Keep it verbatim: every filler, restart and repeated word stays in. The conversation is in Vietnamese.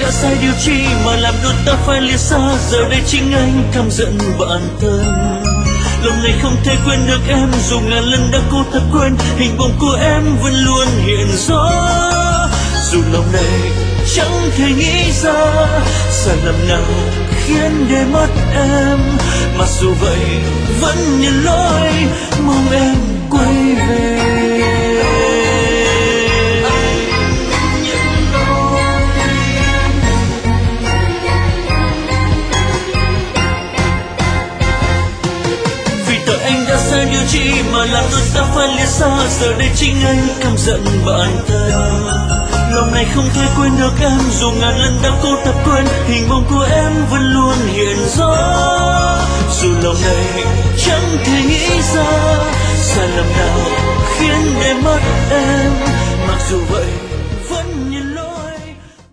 đã sai điều chi mà làm đôi ta phải lìa xa. Giờ đây chính anh căm giận bản thân. Lòng này không thể quên được em, dù ngàn lần đã cố tập quên, hình bóng của em vẫn luôn hiện rõ. Dù lòng này chẳng thể nghĩ ra sai lầm nào khiến để mất em, mặc dù vậy vẫn nhận lỗi, mong em quay về. Sai điều chi mà làm đôi ta phải lìa xa. Giờ đây chính anh căm giận bản thân. Lòng này không thể quên được em, dù ngàn lần đã cố tập quên, hình bóng của em vẫn luôn hiện rõ. Dù lòng này chẳng thể nghĩ ra sai lầm nào khiến để mất em, mặc dù vậy